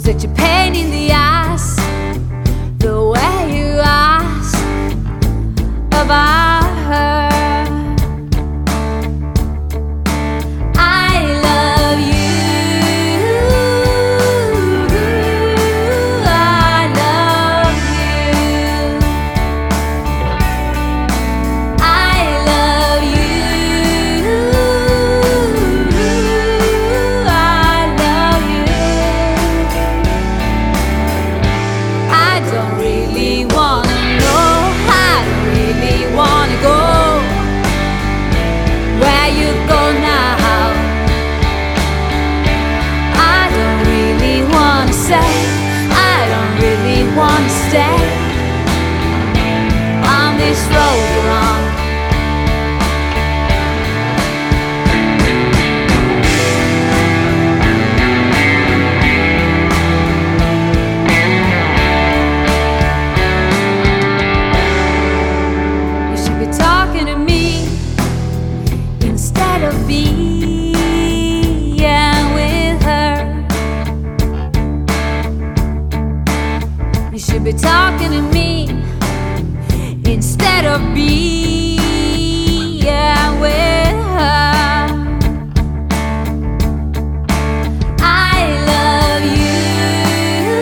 such a pain in the ass, the way you ask about her. I love you, I love you, I love you, I love you. I don't really wanna know, I don't really wanna go where you go now. I don't really wanna say, I don't really wanna stay on this road we're on. You should be talking to me instead of being with her. You should be talking to me instead of being with her. I love you,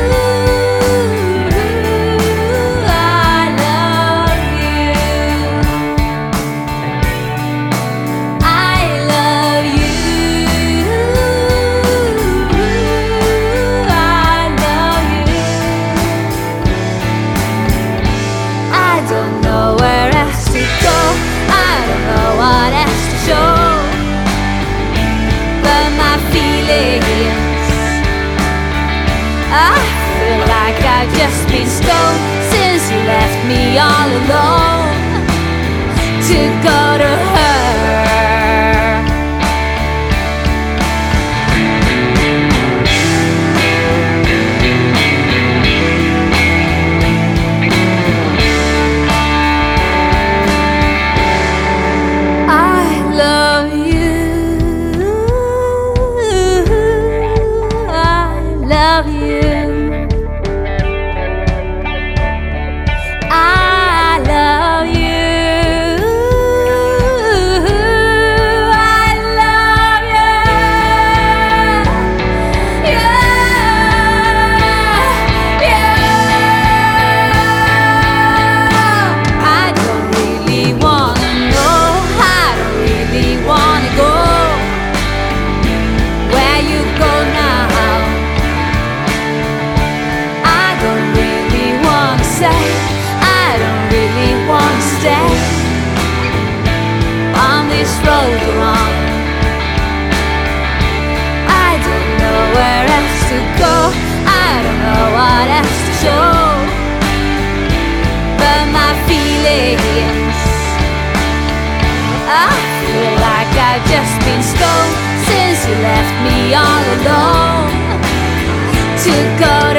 I love you, I love you, I love you. I don't know where else to go, I don't know what else to show, but my feelings, I feel like I've just been stoned since you left me all alone to go to her. I love you, I love you, I love you, I love you, I don't really wanna know, I don't really wanna go where you go now. I don't really wanna say, I don't really wanna stay on this road we're on. I don't know where else to go, I don't know what else to show, but my feelings, I feel like I've just been stoned since you left me all alone to go